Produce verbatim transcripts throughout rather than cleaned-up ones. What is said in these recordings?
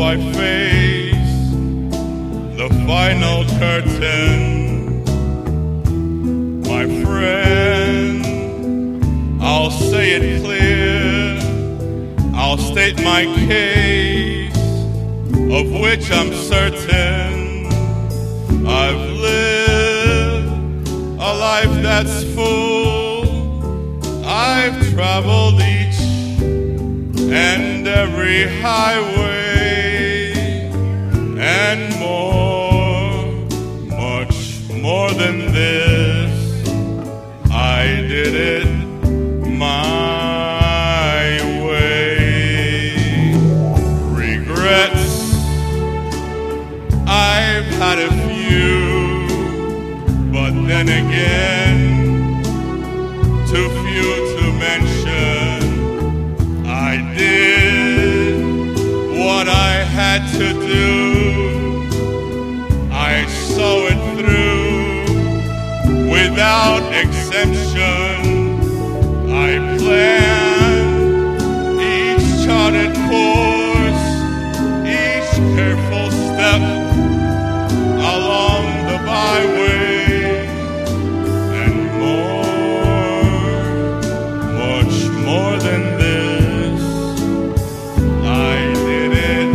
I face the final curtain, my friend, I'll say it clear, I'll state my case, of which I'm certain. I've lived a life that's full, I've traveled each and every highway, and more, much more than this, I did it my way. Regrets, I've had a few, but then again, too few to mention. I did what I had to do, I saw it through without exemption. I planned each charted course, each careful step along the byway, and more, much more than this, I did it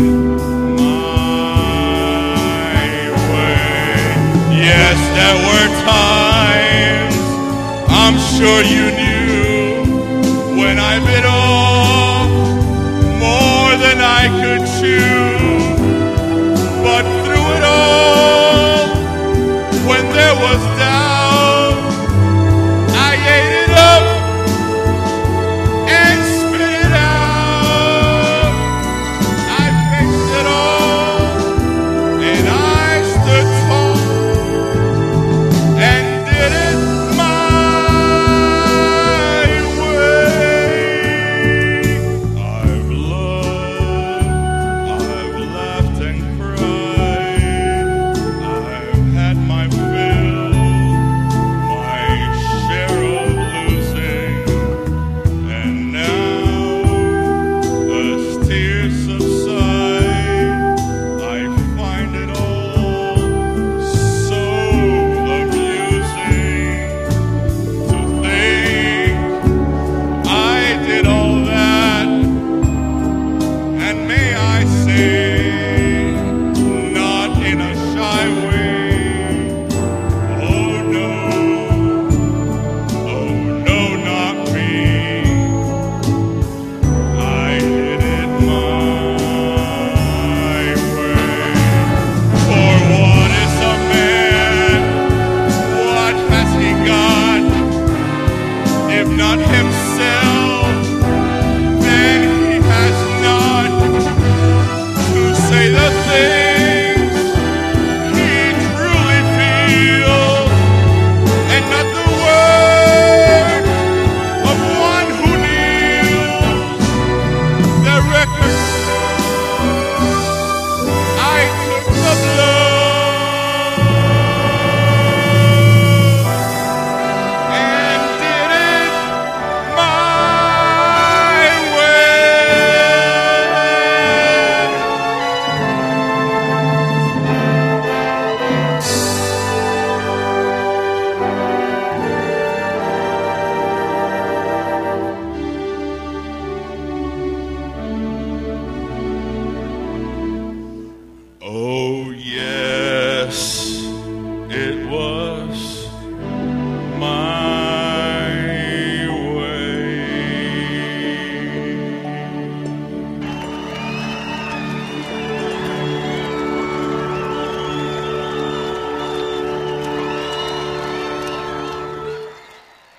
my way. Yes, there were times, I'm sure you knew, when I bit off more than I could chew. But through it all, when there was doubt, I ate it up and spit it out. I faced it all, and I stood tall and did it my way. I've loved, I've laughed and cried, I've had my fill, my share of losing, and now, as tears subside, I find it all so amusing to think I did all that, and may I say, not in a shy way. Oh no, oh no, not me. I did it my way. For what is a man? What has he got? If not himself, then he has not to say the things he truly feels, and not the word of one who kneels. The record, I took the blow and did it my way. Oh,